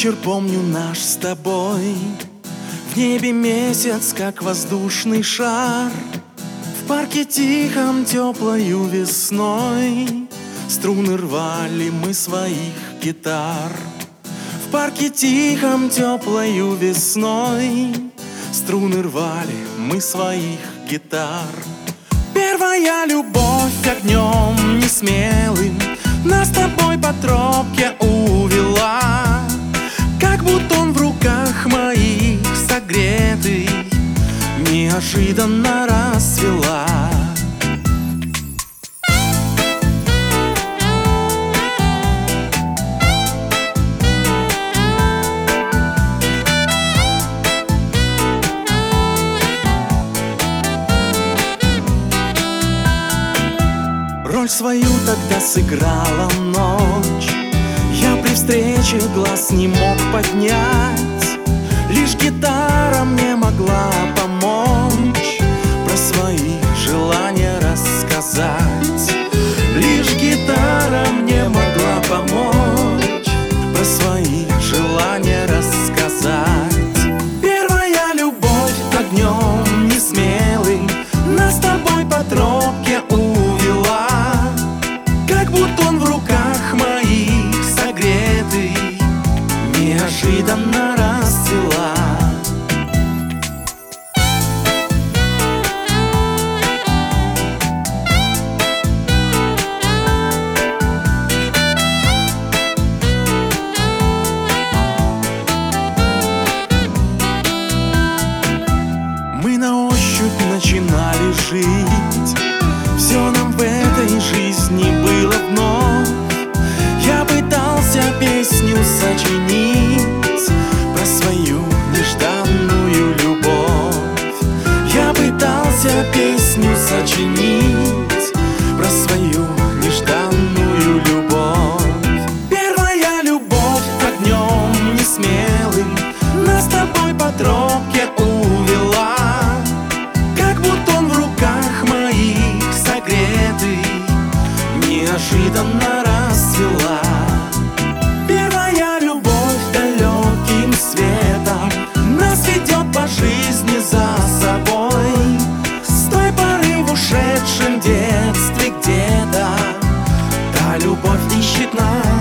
вечер помню наш с тобой. В небе месяц, как воздушный шар. В парке тихом теплою весной струны рвали мы своих гитар. В парке тихом теплою весной струны рвали мы своих гитар. Первая любовь огнем несмелым нас с тобой по тропке увела, как бутон в руках моих согретый неожиданно расцвела. Роль свою тогда сыграла ночь. Я при встрече глаз не мог поднять. Лишь гитара мне могла помочь про свои желания рассказать. Лишь гитара мне могла помочь про свои желания рассказать. Первая любовь огнем несмелым нас с тобой по тропке увела, как бутон в руках моих согретый неожиданно расцвела. Мы на ощупь начинали жить, все нам в этой жизни было вновь. Я пытался песню сочинить про свою нежданную любовь. Я пытался песню сочинить про свою нежданную любовь. Первая любовь огнем несмелым нас с тобой по тропке увела, как бутон в руках моих согретый неожиданно расцвела. Первая любовь далеким светом нас ведет по жизни за собой. С той поры в ушедшем детстве где-то та любовь ищет нас.